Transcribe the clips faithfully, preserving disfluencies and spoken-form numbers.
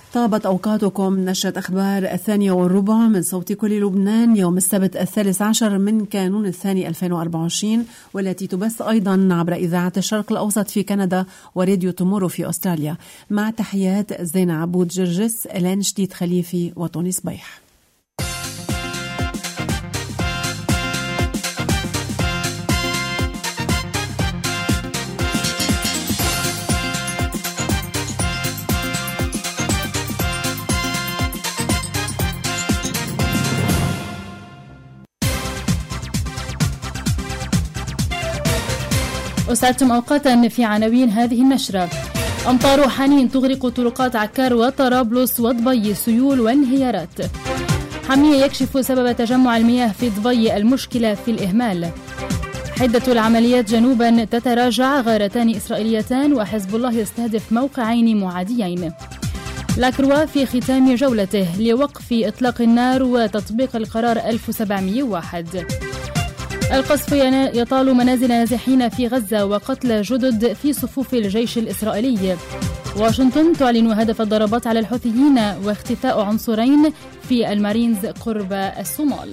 طابت أوقاتكم. نشرة أخبار الثانية والربع من صوت كل لبنان يوم السبت الثالث عشر من كانون الثاني ألفين وأربعة وعشرين، والتي تبث أيضا عبر إذاعة الشرق الأوسط في كندا وراديو تومورو في أستراليا. مع تحيات زينة عبود جرجس، إلين شديد خليفي وطوني صبيح. أسعدتم أوقاتا في عناوين هذه النشرة. أمطار حنين تغرق طرقات عكار وطرابلس وضبي، سيول وانهيارات. حمية يكشف سبب تجمع المياه في ضبي، المشكلة في الإهمال. حدة العمليات جنوبا تتراجع، غارتان إسرائيليتان وحزب الله يستهدف موقعين معاديين. لاكروا في ختام جولته لوقف إطلاق النار وتطبيق القرار ألف وسبعمئة وواحد. القصف يطال منازل نازحين في غزة وقتل جدد في صفوف الجيش الإسرائيلي. واشنطن تعلن هدف الضربات على الحوثيين واختفاء عنصرين في المارينز قرب الصومال.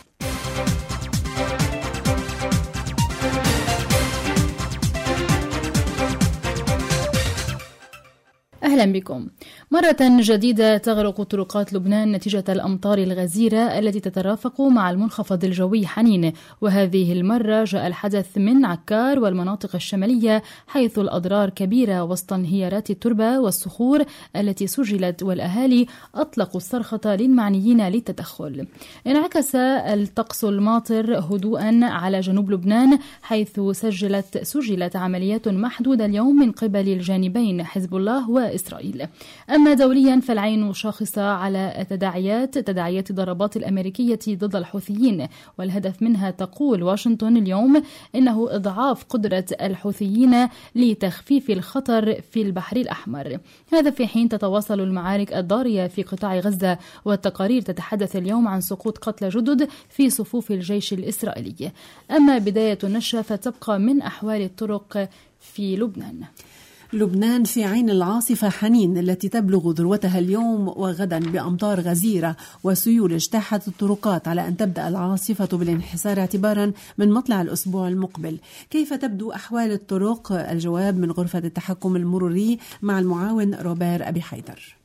أهلا بكم. مرة جديدة تغرق طرقات لبنان نتيجة الأمطار الغزيرة التي تترافق مع المنخفض الجوي حنين، وهذه المرة جاء الحدث من عكار والمناطق الشمالية، حيث الأضرار كبيرة وسط انهيارات التربة والصخور التي سجلت، والأهالي أطلقوا الصرخة للمعنيين للتدخل. انعكس الطقس الماطر هدوءا على جنوب لبنان، حيث سجلت سجلت عمليات محدودة اليوم من قبل الجانبين حزب الله وإسرائيل. أما دوليا فالعين شاخصة على التداعيات تداعيات الضربات الأمريكية ضد الحوثيين، والهدف منها تقول واشنطن اليوم إنه إضعاف قدرة الحوثيين لتخفيف الخطر في البحر الأحمر. هذا في حين تتواصل المعارك الضارية في قطاع غزة، والتقارير تتحدث اليوم عن سقوط قتلى جدد في صفوف الجيش الإسرائيلي. أما بداية النشرة فتبقى من أحوال الطرق في لبنان. لبنان في عين العاصفة حنين التي تبلغ ذروتها اليوم وغدا بأمطار غزيرة وسيول اجتاحت الطرقات، على أن تبدأ العاصفة بالانحسار اعتبارا من مطلع الأسبوع المقبل. كيف تبدو أحوال الطرق؟ الجواب من غرفة التحكم المروري مع المعاون روبير أبي حيدر.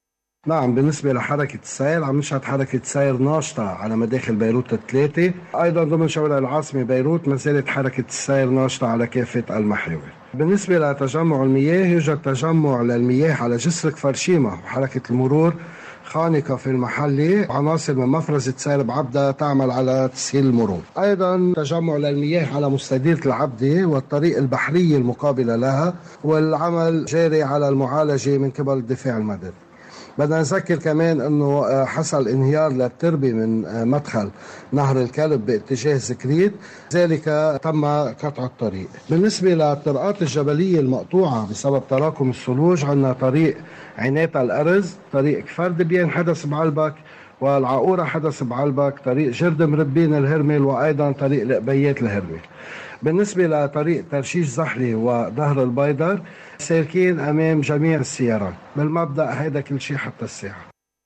نعم، بالنسبة لحركة السير عم نشهد حركة سير ناشطة على مداخل بيروت الثلاثة. أيضا ضمن شوارع العاصمة بيروت ما زالت حركة السير ناشطة على كافة المحاور. بالنسبة لتجمع المياه، يوجد تجمع للمياه على جسر كفرشيمة، وحركة المرور خانقة في المحلة، عناصر من مفرزة سير بعبدة تعمل على تسهيل المرور. أيضا تجمع للمياه على مستديرة العبدة والطريق البحرية المقابلة لها، والعمل جاري على المعالجة من قبل الدفاع المدني. بدنا نذكر كمان انه حصل انهيار للتربة من مدخل نهر الكلب باتجاه زكريت، ذلك تم قطع الطريق. بالنسبة للطرقات الجبلية المقطوعة بسبب تراكم الثلوج، عندنا طريق عناتا الأرز، طريق كفر دبيان حدث بعلبك، والعقورة حدث بعلبك، طريق جرد مربين الهرمل، وأيضا طريق القبيات الهرمل. بالنسبة لطريق ترشيش زحلي وظهر البيضر سالكين أمام جميع السيارات. بالمبدأ هذا كل شيء حتى الساعة.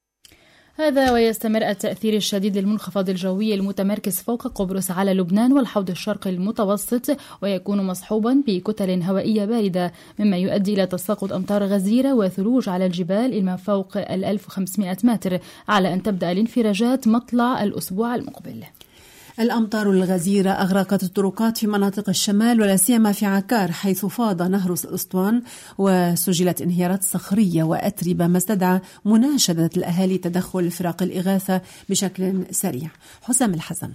هذا ويستمر التأثير الشديد للمنخفض الجوي المتمركز فوق قبرص على لبنان والحوض الشرقي المتوسط، ويكون مصحوبا بكتل هوائية باردة، مما يؤدي إلى تساقط أمطار غزيرة وثلوج على الجبال إلى فوق ال ألف وخمسمئة متر، على أن تبدأ الانفراجات مطلع الأسبوع المقبل. الأمطار الغزيرة أغرقت الطرقات في مناطق الشمال ولا سيما في عكار، حيث فاض نهر الأسطوان وسجلت انهيارات صخرية وأتربة، ما استدعى مناشدة الأهالي تدخل فرق الإغاثة بشكل سريع. حسام الحسن.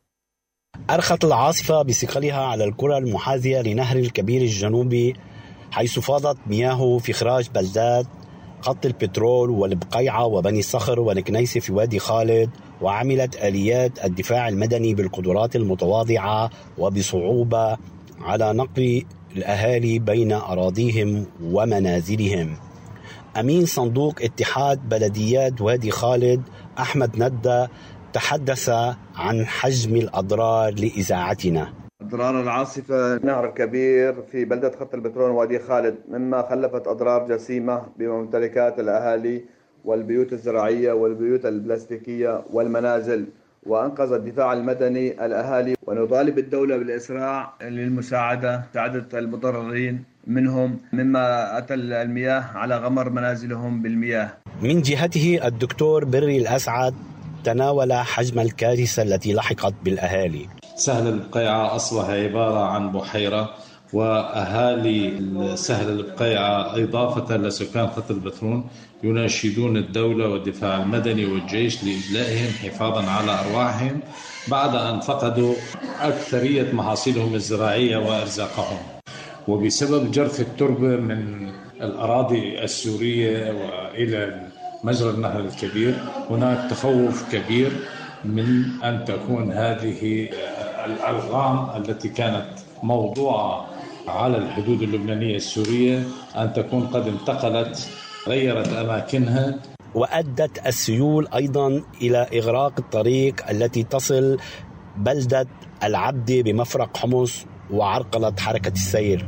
أرخت العاصفة بثقلها على القرى المحاذية لنهر الكبير الجنوبي، حيث فاضت مياهه في خراج بلدات خط البترول والبقيعة وبني صخر ونكنيسة في وادي خالد، وعملت آليات الدفاع المدني بالقدرات المتواضعة وبصعوبة على نقل الأهالي بين أراضيهم ومنازلهم. أمين صندوق اتحاد بلديات وادي خالد أحمد ندى تحدث عن حجم الأضرار لإذاعتنا. أضرار العاصفة نهر كبير في بلدة خط البترول وادي خالد، مما خلفت أضرار جسيمة بممتلكات الأهالي والبيوت الزراعية والبيوت البلاستيكية والمنازل، وأنقذ الدفاع المدني الأهالي. ونطالب الدولة بالإسراع للمساعدة مساعدة المضررين منهم مما أتى المياه على غمر منازلهم بالمياه. من جهته الدكتور بري الأسعد تناول حجم الكارثة التي لحقت بالأهالي. سهل البقيعة أصبح عبارة عن بحيرة، وأهالي سهل البقيعة إضافة لسكان خط البترون يناشدون الدولة والدفاع المدني والجيش لإجلائهم حفاظا على أرواحهم بعد أن فقدوا أكثرية محاصيلهم الزراعية وأرزاقهم، وبسبب جرف التربة من الأراضي السورية وإلى مجرى النهر الكبير هناك تخوف كبير من أن تكون هذه الألغام التي كانت موضوعة على الحدود اللبنانية السورية أن تكون قد انتقلت غيرت أماكنها. وأدت السيول أيضا إلى إغراق الطريق التي تصل بلدة العبدة بمفرق حمص وعرقلت حركة السير.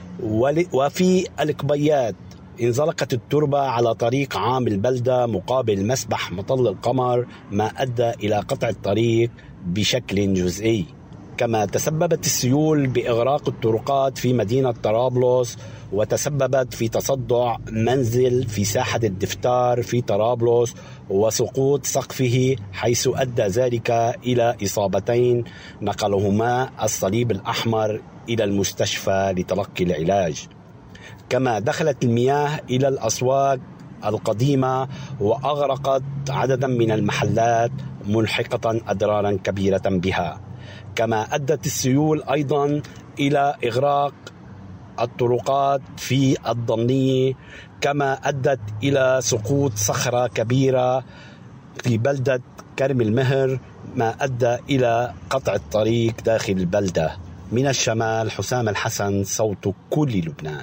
وفي القبيات انزلقت التربة على طريق عام البلدة مقابل مسبح مطل القمر، ما أدى إلى قطع الطريق بشكل جزئي. كما تسببت السيول بإغراق الطرقات في مدينة طرابلس، وتسببت في تصدع منزل في ساحة الدفتار في طرابلس وسقوط سقفه، حيث أدى ذلك إلى إصابتين نقلهما الصليب الأحمر إلى المستشفى لتلقي العلاج. كما دخلت المياه إلى الأسواق القديمة وأغرقت عددا من المحلات ملحقة أضرارا كبيرة بها. كما أدت السيول أيضا إلى إغراق الطرقات في الضمنية، كما أدت إلى سقوط صخرة كبيرة في بلدة كرم المهر، ما أدى إلى قطع الطريق داخل البلدة. من الشمال حسام الحسن، صوت كل لبنان.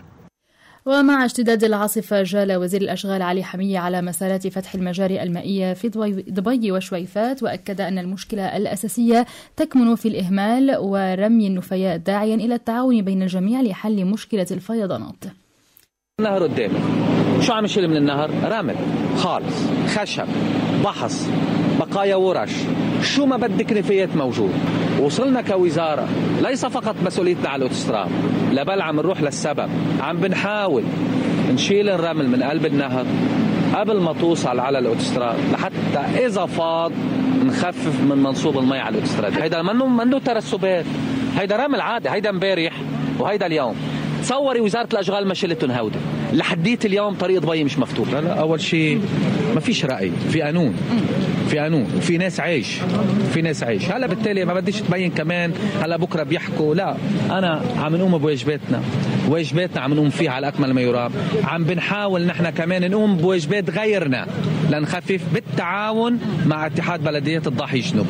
ومع اشتداد العاصفة جال وزير الأشغال علي حمية على مسارات فتح المجاري المائية في ضبي وشويفات، وأكد أن المشكلة الأساسية تكمن في الإهمال ورمي النفايات، داعيا إلى التعاون بين الجميع لحل مشكلة الفيضانات. النهر قدامي، شو عم يشيل من النهر؟ رمل خالص، خشب، بحص، بقايا ورش، شو ما بدك نفايات موجود. وصلنا كوزارة ليس فقط مسؤوليتنا على الأوتوستراد، لا بل عم نروح للسبب، عم بنحاول نشيل الرمل من قلب النهر قبل ما توصل على الأوتوستراد، لحتى إذا فاض نخفف من منصوب المي على الأوتوستراد. هيدا منه منه ترسبات، هيدا رمل عادي، هيدا امبارح وهيدا اليوم. تصوري وزارة الأشغال ما شلتهم هودي لحديت اليوم، طريق ضبي مش مفتوح. لا لا، أول شيء ما فيش رأي، في قانون، في قانون وفي ناس عايش، في ناس عايش. هلا بالتالي ما بديش تبين كمان هلا بكره بيحكوا، لا أنا عم نقوم بواجباتنا، واجباتنا عم نقوم فيها على أكمل ما يرام. عم بنحاول نحن كمان نقوم بواجبات غيرنا لنخفف بالتعاون مع اتحاد بلديات الضاحي الجنوبي.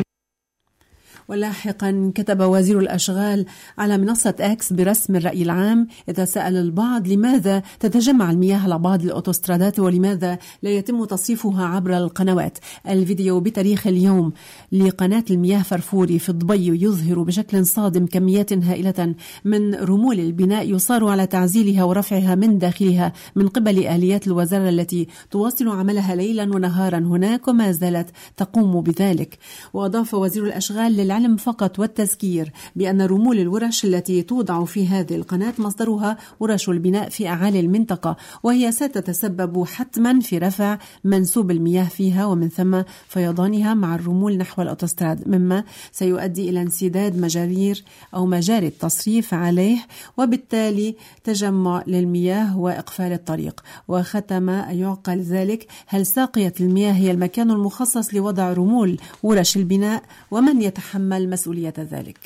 ولاحقا كتب وزير الأشغال على منصة أكس برسم الرأي العام: يتساءل البعض لماذا تتجمع المياه على بعض الأوتوسترادات ولماذا لا يتم تصريفها عبر القنوات. الفيديو بتاريخ اليوم لقناة المياه فرفوري في ضبي يظهر بشكل صادم كميات هائلة من رمول البناء يصار على تعزيلها ورفعها من داخلها من قبل آليات الوزارة التي تواصل عملها ليلا ونهارا هناك وما زالت تقوم بذلك. وأضاف وزير الأشغال للعلم فقط والتذكير بأن رمول الورش التي توضع في هذه القناة مصدرها ورش البناء في أعالي المنطقة، وهي ستتسبب حتما في رفع منسوب المياه فيها ومن ثم فيضانها مع الرمول نحو الأوتوستراد، مما سيؤدي إلى انسداد مجارير أو مجاري التصريف عليه وبالتالي تجمع للمياه وإقفال الطريق. وختم يعقل ذلك: هل ساقية المياه هي المكان المخصص لوضع رمول ورش البناء؟ ومن يتحمل مسؤولية ذلك؟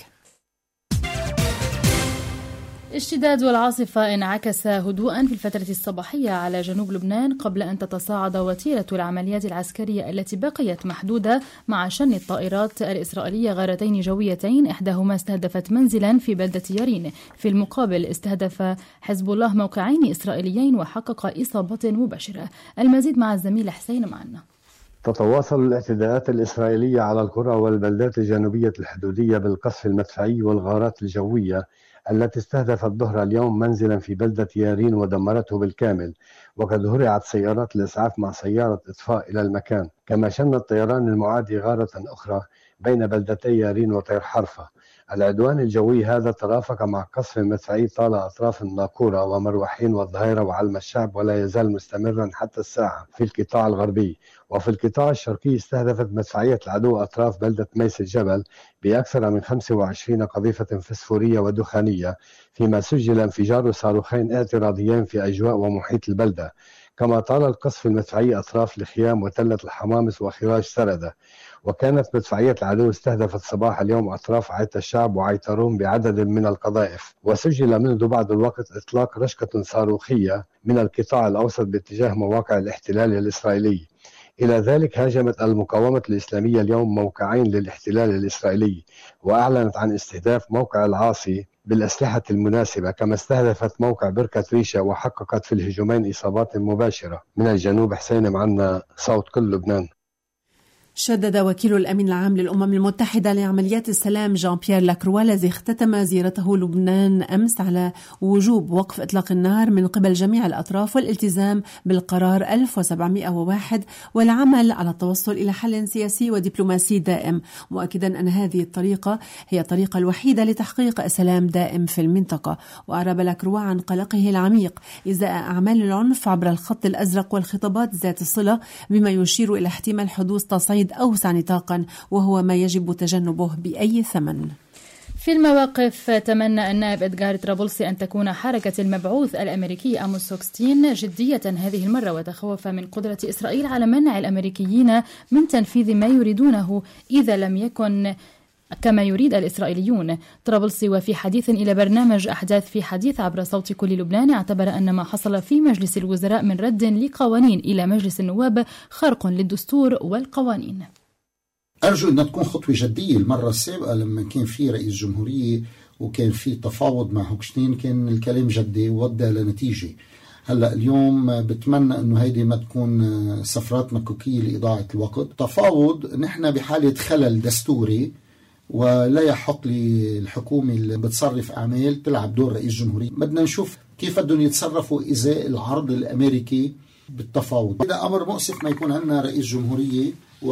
اشتداد العاصفة انعكس هدوءا في الفترة الصباحية على جنوب لبنان قبل أن تتصاعد وتيرة العمليات العسكرية التي بقيت محدودة مع شن الطائرات الإسرائيلية غارتين جويتين، إحداهما استهدفت منزلا في بلدة يارين. في المقابل استهدف حزب الله موقعين إسرائيليين وحقق إصابة مباشرة. المزيد مع الزميل حسين معنا. تتواصل الاعتداءات الإسرائيلية على القرى والبلدات الجنوبية الحدودية بالقصف المدفعي والغارات الجوية التي استهدفت ظهر اليوم منزلا في بلدة يارين ودمرته بالكامل، وقد هرعت سيارات الإسعاف مع سيارة إطفاء إلى المكان. كما شن الطيران المعادي غارة أخرى بين بلدتي يارين وطير حرفة. العدوان الجوي هذا ترافق مع قصف مدفعي طال أطراف الناقورة ومروحين والظهيرة وعلم الشعب، ولا يزال مستمرا حتى الساعة في القطاع الغربي. وفي القطاع الشرقي استهدفت مدفعية العدو أطراف بلدة ميس الجبل بأكثر من خمسة وعشرين قذيفة فسفورية ودخانية، فيما سجل انفجار صاروخين اعتراضيين في أجواء ومحيط البلدة. كما طال القصف المدفعي أطراف الخيام وتلة الحمامس وخراج سردة. وكانت مدفعية العدو استهدفت صباح اليوم أطراف عيت الشعب وعيتروم بعدد من القذائف. وسجل منذ بعض الوقت إطلاق رشقة صاروخية من القطاع الأوسط باتجاه مواقع الاحتلال الإسرائيلي. إلى ذلك هاجمت المقاومة الإسلامية اليوم موقعين للاحتلال الإسرائيلي، وأعلنت عن استهداف موقع العاصي بالأسلحة المناسبة، كما استهدفت موقع بركة ريشة وحققت في الهجومين إصابات مباشرة. من الجنوب حسين معنا صوت كل لبنان. شدد وكيل الأمين العام للأمم المتحدة لعمليات السلام جان بيير لاكروا الذي اختتم زيارته لبنان أمس على وجوب وقف إطلاق النار من قبل جميع الأطراف والالتزام بالقرار ألف وسبعمائة وواحد والعمل على التوصل إلى حل سياسي ودبلوماسي دائم، مؤكدا أن هذه الطريقة هي الطريقة الوحيدة لتحقيق سلام دائم في المنطقة. وأعرب لاكروا عن قلقه العميق إزاء أعمال العنف عبر الخط الأزرق والخطابات ذات الصلة، بما يشير إلى احتمال حدوث تصعيد أوسع نطاقا، وهو ما يجب تجنبه بأي ثمن. في المواقف تمنى النائب إدغار طرابلسي أن تكون حركة المبعوث الأمريكي أموس هوكستين جدية هذه المرة، وتخوف من قدرة إسرائيل على منع الأمريكيين من تنفيذ ما يريدونه إذا لم يكن كما يريد الإسرائيليون. طرابلسي وفي حديث إلى برنامج أحداث في حديث عبر صوت كل لبنان اعتبر أن ما حصل في مجلس الوزراء من رد لقوانين إلى مجلس النواب خرق للدستور والقوانين. أرجو أن تكون خطوة جدية. المرة السابقة لما كان في رئيس جمهورية وكان في تفاوض مع هوكشتين كان الكلام جدي وودى لنتيجة. هلأ اليوم بتمنى أنه هيدي ما تكون سفرات مكوكية لإضاعة الوقت. تفاوض نحن بحالة خلل دستوري، ولا يحق للحكومة اللي بتصرف أعمال تلعب دور رئيس جمهورية. بدنا نشوف كيف بدهم يتصرفوا إزاء العرض الأمريكي بالتفاوض. هذا أمر مؤسف ما يكون عندنا رئيس جمهورية،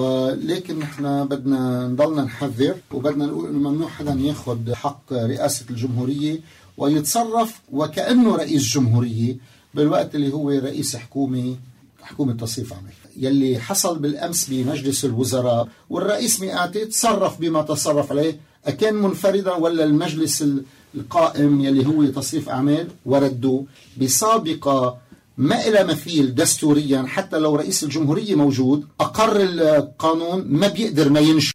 ولكن نحن بدنا نضلنا نحذر وبدنا نقول إنه ممنوع حدا ياخد حق رئاسة الجمهورية ويتصرف وكأنه رئيس جمهورية بالوقت اللي هو رئيس حكومة حكومة تصريف عمل. يلي حصل بالأمس بمجلس الوزراء والرئيس مئاتي تصرف بما تصرف عليه، أكان منفردا ولا المجلس القائم يلي هو تصريف أعمال ورده بسابقة ما إلى مثيل دستوريا. حتى لو رئيس الجمهورية موجود أقر القانون ما بيقدر ما ينشر.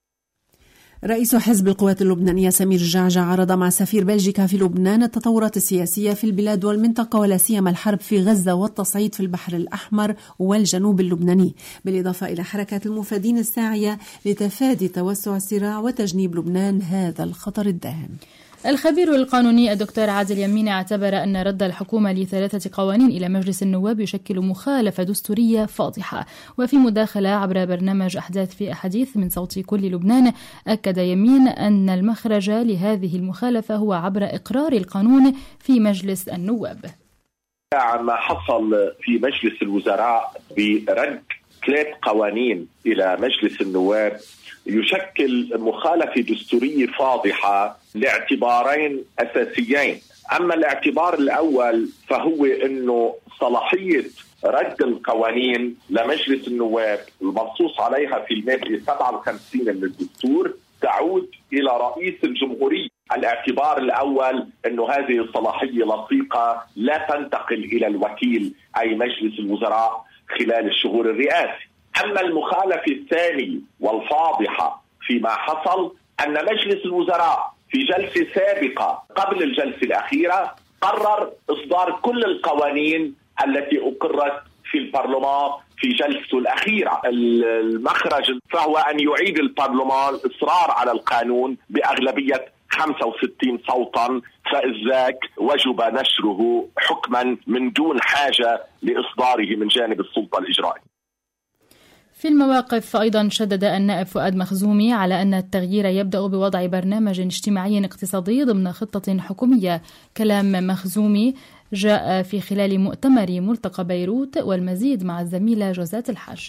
رئيس حزب القوات اللبنانية سمير جعجع عرض مع سفير بلجيكا في لبنان التطورات السياسية في البلاد والمنطقة، ولا سيما الحرب في غزة والتصعيد في البحر الأحمر والجنوب اللبناني، بالإضافة إلى حركات المفادين الساعية لتفادي توسع الصراع وتجنيب لبنان هذا الخطر الداهم. الخبير القانوني الدكتور عادل يمين اعتبر أن رد الحكومة لثلاثة قوانين إلى مجلس النواب يشكل مخالفة دستورية فاضحة. وفي مداخلة عبر برنامج أحداث في أحاديث من صوت كل لبنان، أكد يمين أن المخرج لهذه المخالفة هو عبر إقرار القانون في مجلس النواب. ما حصل في مجلس الوزراء برد ثلاث قوانين إلى مجلس النواب يشكل مخالفة دستورية فاضحة لاعتبارين أساسيين. أما الاعتبار الأول فهو أنه صلاحية رد القوانين لمجلس النواب المنصوص عليها في المادة سبعة وخمسين من الدستور تعود إلى رئيس الجمهورية. الاعتبار الأول أنه هذه الصلاحية لصيقة لا تنتقل إلى الوكيل أي مجلس الوزراء خلال الشهور الرئاسي. أما المخالفة الثانية والفاضحة فيما حصل أن مجلس الوزراء في جلسة سابقة قبل الجلسة الأخيرة قرر إصدار كل القوانين التي أقرت في البرلمان في جلسته الأخيرة. المخرج فهو أن يعيد البرلمان الإصرار على القانون بأغلبية خمسة وستين صوتا، فإذاك وجب نشره حكما من دون حاجة لإصداره من جانب السلطة الإجرائية. في المواقف أيضا شدد النائب فؤاد مخزومي على أن التغيير يبدأ بوضع برنامج اجتماعي اقتصادي ضمن خطة حكومية. كلام مخزومي جاء في خلال مؤتمر ملتقى بيروت، والمزيد مع الزميلة جوزات الحاج.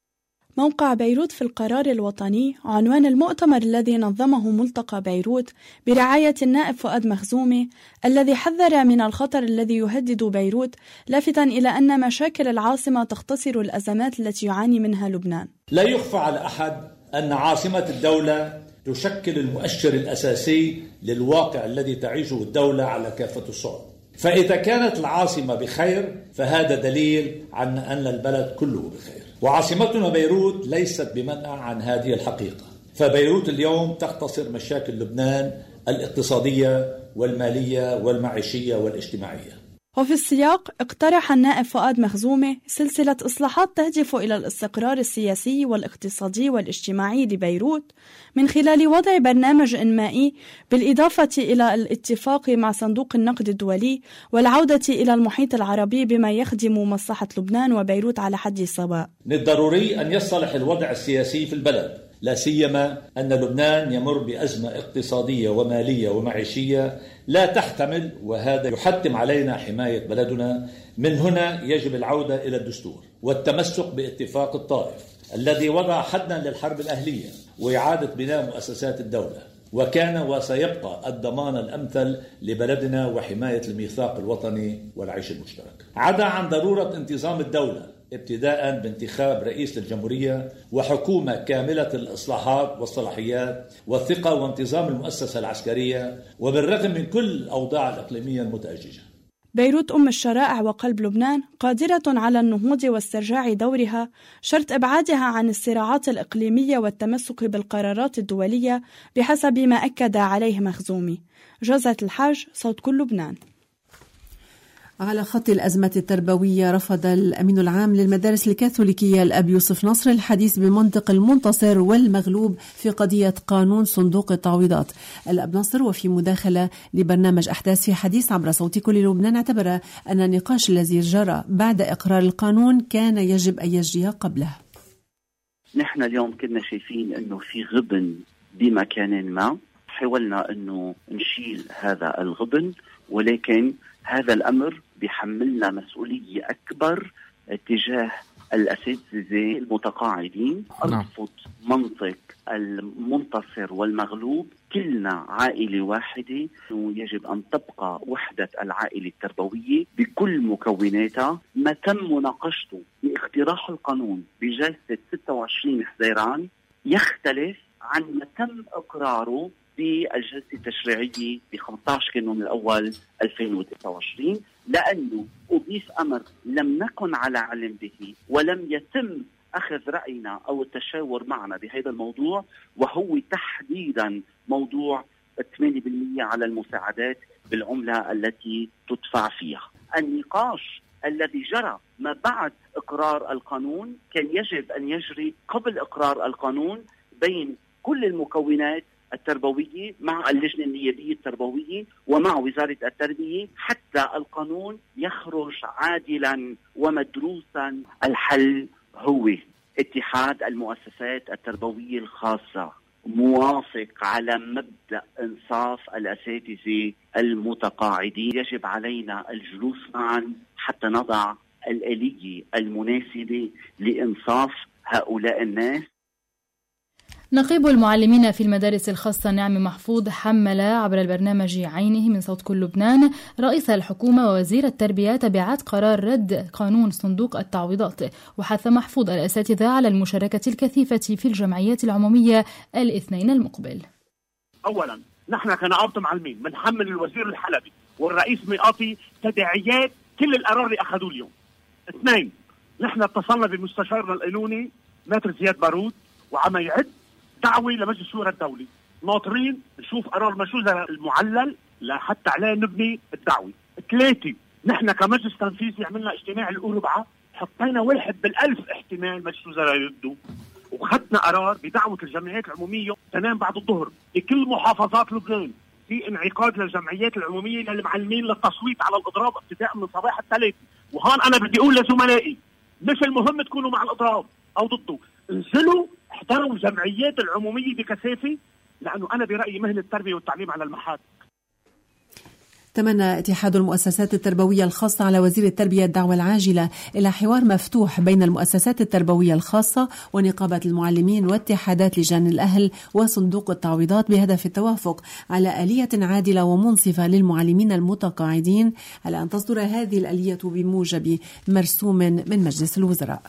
موقع بيروت في القرار الوطني عنوان المؤتمر الذي نظمه ملتقى بيروت برعاية النائب فؤاد مخزومي، الذي حذر من الخطر الذي يهدد بيروت، لافتا إلى أن مشاكل العاصمة تختصر الأزمات التي يعاني منها لبنان. لا يخفى على أحد أن عاصمة الدولة تشكل المؤشر الأساسي للواقع الذي تعيشه الدولة على كافة الصعد، فإذا كانت العاصمة بخير فهذا دليل عن أن البلد كله بخير، وعاصمتنا بيروت ليست بمنأى عن هذه الحقيقة. فبيروت اليوم تختصر مشاكل لبنان الاقتصادية والمالية والمعيشية والاجتماعية. وفي السياق اقترح النائب فؤاد مخزومي سلسلة إصلاحات تهدف إلى الاستقرار السياسي والاقتصادي والاجتماعي لبيروت من خلال وضع برنامج إنمائي، بالإضافة إلى الاتفاق مع صندوق النقد الدولي والعودة إلى المحيط العربي بما يخدم مصلحة لبنان وبيروت على حد سواء. من الضروري أن يصلح الوضع السياسي في البلد، لا سيما أن لبنان يمر بأزمة اقتصادية ومالية ومعيشية لا تحتمل، وهذا يحتم علينا حماية بلدنا. من هنا يجب العودة إلى الدستور والتمسك باتفاق الطائف الذي وضع حدا للحرب الأهلية وإعادة بناء مؤسسات الدولة، وكان وسيبقى الضمان الأمثل لبلدنا وحماية الميثاق الوطني والعيش المشترك. عدا عن ضرورة انتظام الدولة ابتداء بانتخاب رئيس للجمهورية وحكومة كاملة الإصلاحات والصلاحيات والثقة وانتظام المؤسسة العسكرية، وبالرغم من كل الأوضاع الإقليمية المتأججة. بيروت أم الشرائع وقلب لبنان قادرة على النهوض واسترجاع دورها، شرط إبعادها عن الصراعات الإقليمية والتمسك بالقرارات الدولية بحسب ما أكد عليه مخزومي. جوزات الحاج، صوت كل لبنان. على خط الأزمة التربوية، رفض الأمين العام للمدارس الكاثوليكية الأب يوسف نصر الحديث بمنطق المنتصر والمغلوب في قضية قانون صندوق التعويضات. الأب نصر وفي مداخلة لبرنامج أحداث في حديث عبر صوت كل لبنان اعتبر أن النقاش الذي جرى بعد إقرار القانون كان يجب أن يجري قبله. نحن اليوم كنا شايفين أنه في غبن بمكان ما، حاولنا أنه نشيل هذا الغبن، ولكن هذا الأمر بيحملنا مسؤولية أكبر تجاه الأساتذة المتقاعدين. أرفض منطق المنتصر والمغلوب، كلنا عائلة واحدة، ويجب أن تبقى وحدة العائلة التربوية بكل مكوناتها. ما تم مناقشته باقتراح القانون بجلسة ستة وعشرين حزيران يختلف عن ما تم إقراره بالجلسة التشريعية ب خمسة عشر كانون الأول ألفين وتسعة وعشرين، لأنه أضيف أمر لم نكن على علم به ولم يتم أخذ رأينا أو التشاور معنا بهذا الموضوع، وهو تحديدا موضوع ثمانية بالمئة على المساعدات بالعملة التي تدفع فيها. النقاش الذي جرى ما بعد إقرار القانون كان يجب أن يجري قبل إقرار القانون بين كل المكونات التربوية مع اللجنة النيابية التربوية ومع وزارة التربية، حتى القانون يخرج عادلا ومدروسا. الحل هو اتحاد المؤسسات التربوية الخاصة، موافق على مبدأ إنصاف الأساتذة المتقاعدين. يجب علينا الجلوس معا حتى نضع الآلية المناسبة لإنصاف هؤلاء الناس. نقيب المعلمين في المدارس الخاصة نعم محفوظ حمل عبر البرنامج عينه من صوت كل لبنان رئيس الحكومة ووزير التربية تبعات قرار رد قانون صندوق التعويضات، وحث محفوظ الأساتذة على المشاركة الكثيفة في الجمعيات العمومية الاثنين المقبل. أولا، نحن كنقابة معلمين بنحمل الوزير الحلبي والرئيس ميقاتي تداعيات كل القرار اللي أخذوه اليوم. اثنين، نحن اتصلنا بمستشارنا القانوني ماتر زياد بارود وعم يعد دعوة لمجلس الشورى الدولي، ناطرين نشوف قرار مجلس المعلل لحتى عليه نبني الدعوة. ثلاثة، نحن كمجلس تنفيذي عملنا اجتماع الأربعاء، حطينا واحد بالألف احتمال مجلس الوزراء يردوا، وخدنا قرار بدعوة الجمعيات العمومية تنام بعد الظهر بكل محافظات لبنان في انعقاد للجمعيات العمومية للمعلمين للتصويت على الإضراب ابتداء من صباح الثلاث. وهون أنا بدي أقول لزملائي، مش المهم تكونوا مع الإضراب أو ضده، انزلوا احضروا الجمعيات العمومية بكثافة، لأنه أنا برأيي مهنة التربية والتعليم على المحك. تمنى اتحاد المؤسسات التربوية الخاصة على وزير التربية الدعوة العاجلة إلى حوار مفتوح بين المؤسسات التربوية الخاصة ونقابة المعلمين واتحادات لجان الأهل وصندوق التعويضات بهدف التوافق على آلية عادلة ومنصفة للمعلمين المتقاعدين، على أن تصدر هذه الآلية بموجب مرسوم من مجلس الوزراء.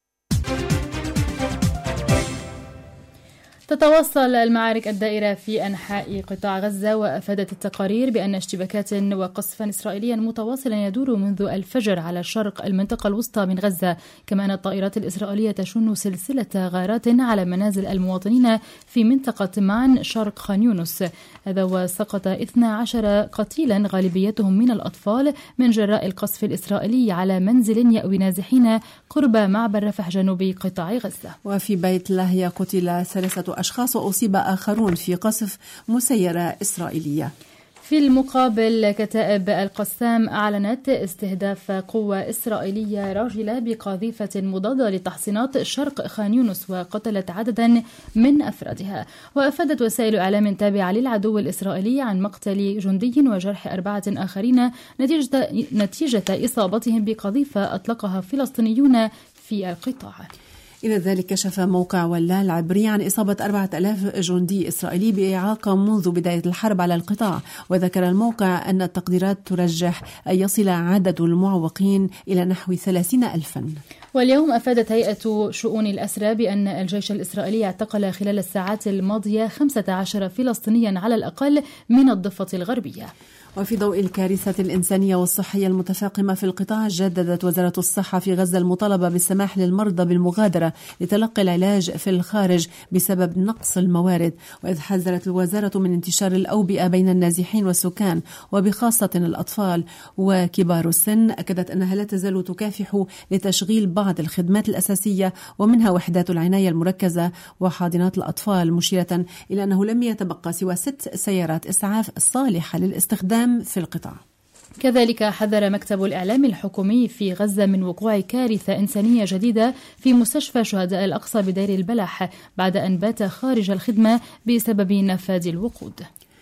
تتواصل المعارك الدائرة في أنحاء قطاع غزة، وأفادت التقارير بأن اشتباكات وقصفا إسرائيليا متواصلا يدور منذ الفجر على شرق المنطقة الوسطى من غزة، كما أن الطائرات الإسرائيلية تشن سلسلة غارات على منازل المواطنين في منطقة معن شرق خان يونس. هذا وسقط اثنا عشر قتيلا غالبيتهم من الأطفال من جراء القصف الإسرائيلي على منزل يأوي نازحين قرب معبر رفح جنوب قطاع غزة. وفي بيت لاهيا قتل ثلاثة أشخاص وأصيب آخرون في قصف مسيرة إسرائيلية. في المقابل كتائب القسام أعلنت استهداف قوة إسرائيلية راجلة بقاذيفة مضادة لتحصينات شرق خان يونس وقتلت عددا من أفرادها. وأفادت وسائل إعلام تابعة للعدو الإسرائيلي عن مقتل جندي وجرح أربعة آخرين نتيجة, نتيجة إصابتهم بقاذيفة أطلقها فلسطينيون في القطاع. إلى ذلك كشف موقع ولا العبري عن إصابة أربعة آلاف جندي إسرائيلي بإعاقة منذ بداية الحرب على القطاع، وذكر الموقع أن التقديرات ترجح أن يصل عدد المعوقين إلى نحو ثلاثين ألفا. واليوم أفادت هيئة شؤون الأسرى بأن الجيش الإسرائيلي اعتقل خلال الساعات الماضية خمسة عشر فلسطينيا على الأقل من الضفة الغربية. وفي ضوء الكارثة الإنسانية والصحية المتفاقمة في القطاع، جددت وزارة الصحة في غزة المطالبة بالسماح للمرضى بالمغادرة لتلقي العلاج في الخارج بسبب نقص الموارد. وإذ حذرت الوزارة من انتشار الأوبئة بين النازحين والسكان وبخاصة الأطفال وكبار السن، أكدت أنها لا تزال تكافح لتشغيل بعض الخدمات الأساسية ومنها وحدات العناية المركزة وحاضنات الأطفال، مشيرة إلى أنه لم يتبقى سوى ست سيارات إسعاف صالحة للاستخدام في القطاع. كذلك حذر مكتب الإعلام الحكومي في غزة من وقوع كارثة إنسانية جديدة في مستشفى شهداء الأقصى بدير البلح بعد أن بات خارج الخدمة بسبب نفاذ الوقود.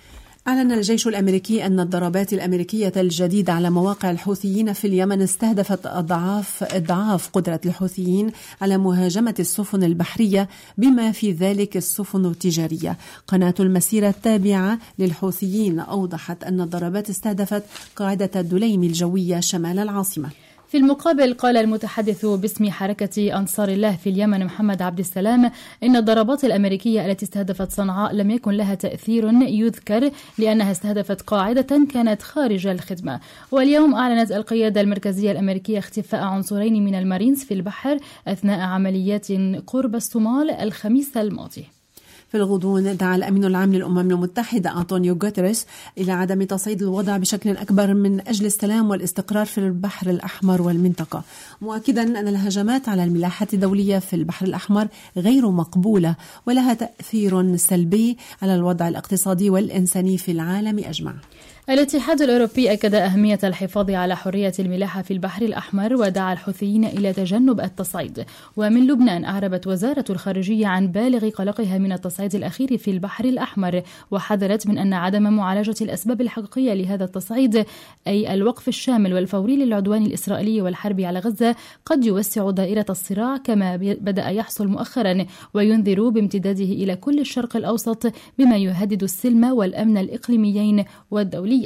أعلن الجيش الأمريكي أن الضربات الأمريكية الجديدة على مواقع الحوثيين في اليمن استهدفت أضعاف أضعاف قدرة الحوثيين على مهاجمة السفن البحرية بما في ذلك السفن التجارية. قناة المسيرة التابعة للحوثيين أوضحت أن الضربات استهدفت قاعدة الدليم الجوية شمال العاصمة. في المقابل قال المتحدث باسم حركة أنصار الله في اليمن محمد عبد السلام إن الضربات الأمريكية التي استهدفت صنعاء لم يكن لها تأثير يذكر لأنها استهدفت قاعدة كانت خارج الخدمة. واليوم أعلنت القيادة المركزية الأمريكية اختفاء عنصرين من المارينز في البحر أثناء عمليات قرب الصومال الخميس الماضي. في الغضون دعا الأمين العام للأمم المتحدة أنطونيو غوتيريس إلى عدم تصعيد الوضع بشكل أكبر من أجل السلام والاستقرار في البحر الأحمر والمنطقة، مؤكدا أن الهجمات على الملاحة الدولية في البحر الأحمر غير مقبولة ولها تأثير سلبي على الوضع الاقتصادي والإنساني في العالم أجمع. الاتحاد الأوروبي أكد أهمية الحفاظ على حرية الملاحة في البحر الأحمر ودعا الحوثيين إلى تجنب التصعيد. ومن لبنان أعربت وزارة الخارجية عن بالغ قلقها من التصعيد الأخير في البحر الأحمر، وحذرت من أن عدم معالجة الأسباب الحقيقية لهذا التصعيد أي الوقف الشامل والفوري للعدوان الإسرائيلي والحرب على غزة قد يوسع دائرة الصراع كما بدأ يحصل مؤخرا، وينذر بامتداده إلى كل الشرق الأوسط بما يهدد السلم والأمن الإقليميين والدوليين.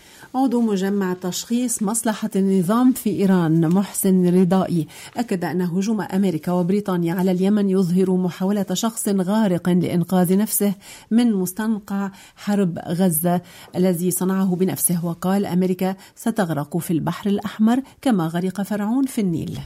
عضو مجمع تشخيص مصلحة النظام في إيران محسن رضائي أكد أن هجوم أمريكا وبريطانيا على اليمن يظهر محاولة شخص غارق لإنقاذ نفسه من مستنقع حرب غزة الذي صنعه بنفسه، وقال أمريكا ستغرق في البحر الأحمر كما غرق فرعون في النيل.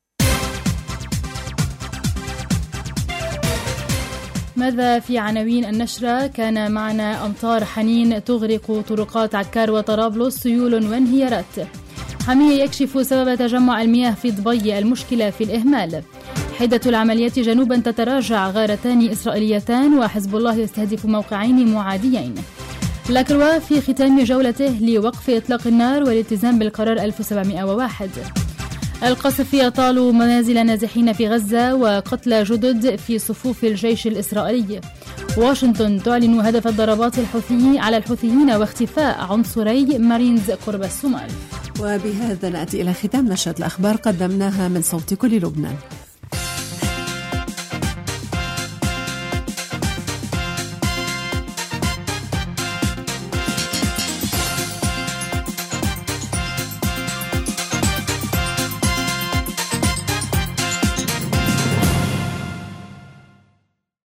ماذا في عناوين النشرة؟ كان معنا أمطار حنين تغرق طرقات عكار وطرابلس، سيول وانهيارات. حمية يكشف سبب تجمع المياه في دبي، المشكلة في الإهمال. حدة العمليات جنوبا تتراجع، غارتان إسرائيليتان وحزب الله يستهدف موقعين معاديين. لاكروا في ختام جولته لوقف إطلاق النار والالتزام بالقرار ألف وسبعمائة وواحد. القصف يطال منازل نازحين في غزة وقتلى جدد في صفوف الجيش الإسرائيلي. واشنطن تعلن هدف الضربات الحوثي على الحوثيين واختفاء عنصري مارينز قرب الصومال. وبهذا نأتي إلى ختام نشرة الأخبار قدمناها من صوت كل لبنان.